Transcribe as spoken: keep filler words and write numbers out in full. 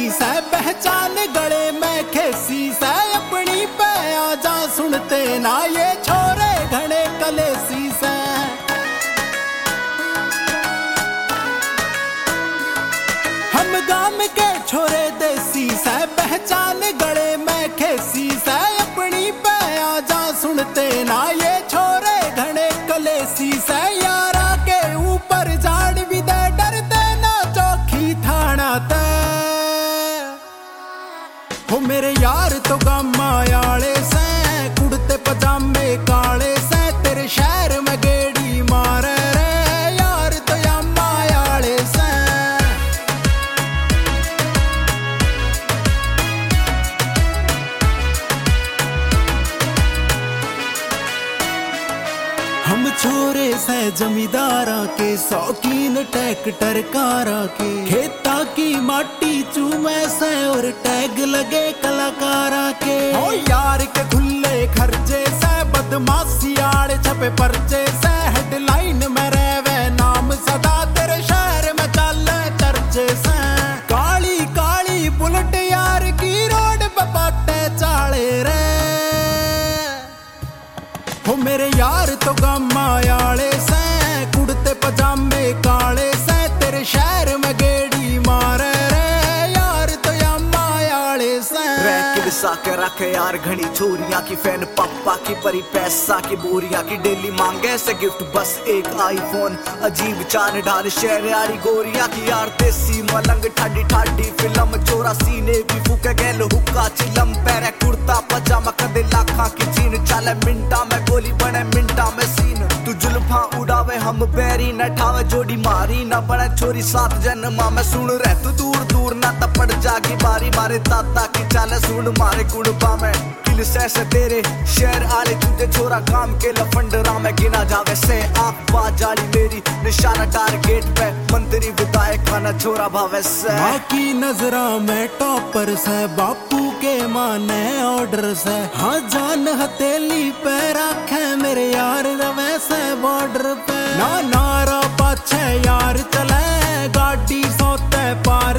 से पहचान गले में खेसी से अपनी पे आजा सुनते ना ये छोरे घने कलेसी से। हम गाम के छोरे देसी से पहचान गले में खेसी से अपनी पे आजा सुनते ना ये छोरे घने कलेसी से। यारा के ऊपर जान भी दे डरते ना चौखी थाना ते हो मेरे यार तो गामा याले से कुड़ते पजामे काले से तेरे शहर में गेड़ी मारे रे यार तो यामा याले से। हम छोरे से जमींदारा के शौकीन ट्रैक्टर कारा के खेता की माटी चूमे से और टैग लगे कलाकारा के। ओ यार के खुले खर्चे से बदमाशी आड़े छपे पर्चे से हेडलाइन में रहवे नाम सदा तेरे शहर में चले चर्चे से। काली काली बुलेट यार की रोड पे बाटे चाले रे हो मेरे यार तो गामा याले से कुड़ते पजामे काले से तेरे शहर में गेड़ी मारे रे यार तो यामा याले से। रैकिल सा के रखे यार घनी छोरियां की फैन पापा की परी पैसा की बोरियां की डेली मांगे से गिफ्ट बस एक आईफोन। अजीब चार ढाल शहर यारी गोरियां की यार देसी मलंग ठाडी ठाडी फिल्म चोरा सीने भी फूके गैल हुक्का चिलम पैरे कुर्ता पजामा कदे लाखा की जीन चाले मिंटा में गोली बने मिंटा में सीन। तू जुल्फा उड़ावे हम पैरी न ठावे जोड़ी मारी न बने छोरी सात जन्मा में सुन रह तू दूर दूर ना तपड़ जागी बारी मारे ताता की चाले सुन मारे कुड़बा में किल से तेरे शहर आले तुझे छोरा काम के लफंडरा में गिना जावे से आँख बात जाली मेरी निशाना टारगेट पे मंत्री विधायक खाना छोरा भावे से। बाकी नजरा में टॉपर से बापू के माने ऑर्डर से हाँ जान हथेली पे रखे मेरे यार रवे से बॉर्डर पे ना नारा पाछे यार चले गाड़ी सोते पार